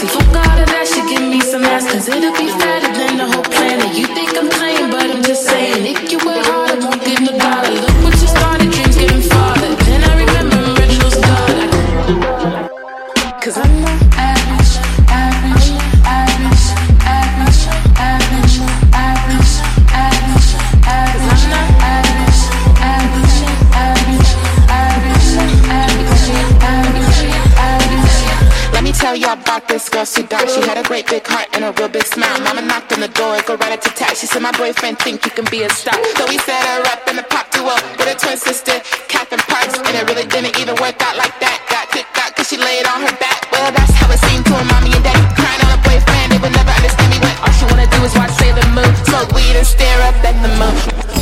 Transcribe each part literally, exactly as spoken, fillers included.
See, fuck all of that shit, give me some ass, cause it'll be fatter than the whole planet. You think I'm playing, but I'm just saying, if you work hard, I won't give no dollar. Look what you started, dreams getting farther. Then I remember originals God. I, cause I'm not average, average, average, average, average, average, average, average. I'm not average, average, average, average, average, average, average. Let me tell y'all about this girl, she dark. She had a great big heart and a real big smile. Mama knocked on the door, go right to tat. She said, my boyfriend think you can be a star. So we set her up in the pop duo with her twin sister, Catherine Parks. And it really didn't even work out like that. Got kicked out cause she laid on her back. Well, that's how it seemed to her mommy and daddy. Crying on a boyfriend, they would never understand me when all she wanna do is watch Sailor Moon, smoke weed and stare up at the moon.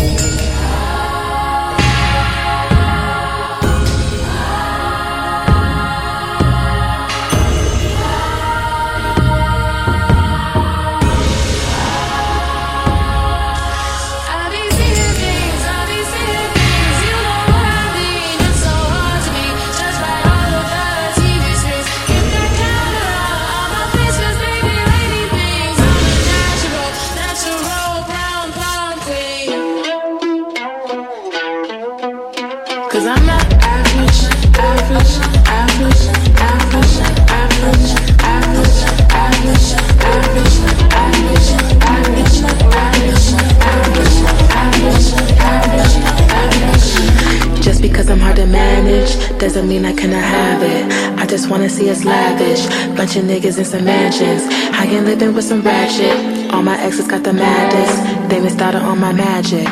Cause I'm not average, average, average, average, average, average, average, average, average, average, average, average, average, average. Just because I'm hard to manage doesn't mean I cannot have it. I just wanna see us lavish. Bunch of niggas in some mansions, high and living with some ratchet. All my exes got the maddest. They missed out on my magic.